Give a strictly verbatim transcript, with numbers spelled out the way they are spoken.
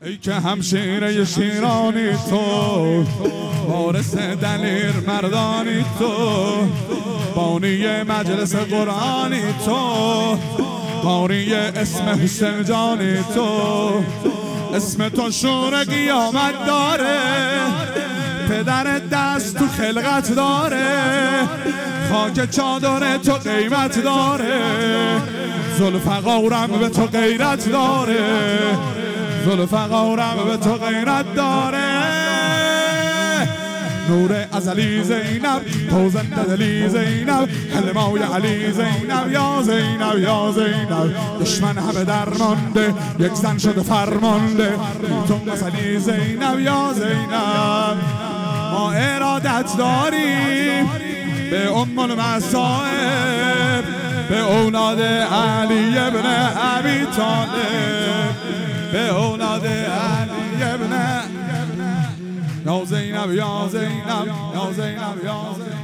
ای که همشیره شیرانی تو، وارث دلیر مردانی تو، بانی مجلس قرآنی تو، قاری اسم حسین جانی تو. اسم تو شور قیامت داره، پدر دست تو خلقت داره، خاک چادر تو قیمت داره، ذوالفقارم به تو غیرت داره، ذوالفقارم به تو غیرت داره. نور ازلی زینب، توزنده دلی زینب، حلمای علی زینب، یا زینب یا زینب. دشمن همه درمانده، یک زن شده فرمانده، تو ازلی زینب یا زینب. ما ارادت داریم به ام المصائب، به اولاد علی ابن ابی طالب، به اولاد علی ابن یا زینب یا زینب یا زینب یا زینب.